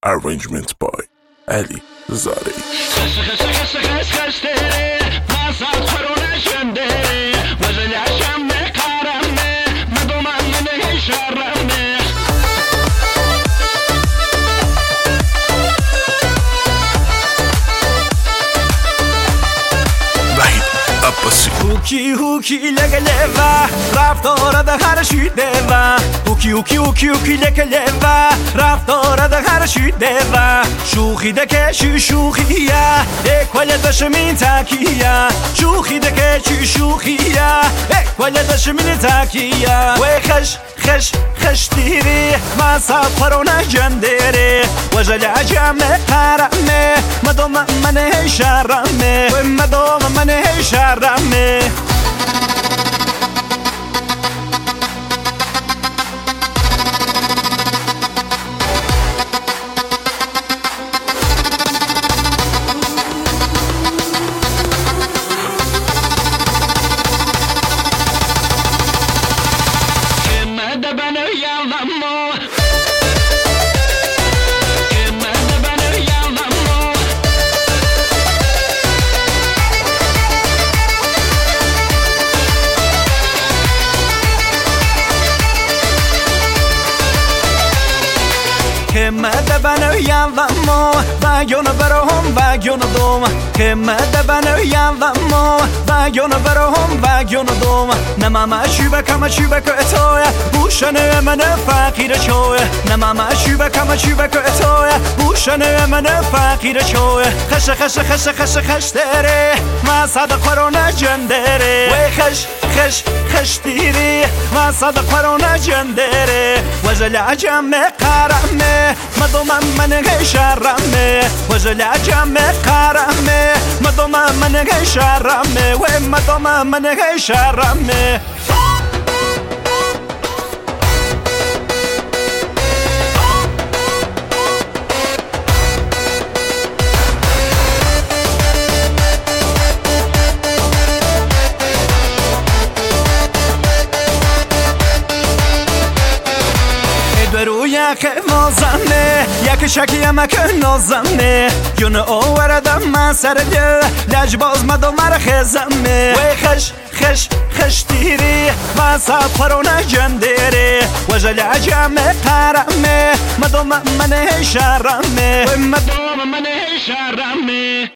Arrangement by Ali Zari. هوکی هوکی لگه لوا رفتار ده هر شیده و هوکی هوکی هوکی هوکی لگه لوا رفتار ده هر شیده و شوخی ده که چی شوخیه اکوال دشمین تکیه شوخی ده که چی شوخیه اکوال دشمین تکیه و خش دیری ما سفرونه جندری و جل جمع قرمه مدام من شرمه و مدام من شرمه که مده بنو یوامو بگیون برهم بگیون دوم که مده بنو یوامو بگیون برهم بگیون دوم نمام شیبکم شیبک اتوه بوشن من فقیر چوه نمام شیبکم شیبک اتوه بوشن من فقیر چوه خش دره ما صد قرون جندره و خش دیری ما صد قرون جندره و جل جمع قرمه مدام من شرمه و جل جمع قرمه مدام من شرمه و مدام من شرمه رویک نازمه یک شکیم که نازمه یون آوردم من سر دل لجباز مدام مرخزمه و خش دیری من سفرونه جندره و جل جمع قرمه مدام من شرمه و مدام من شرمه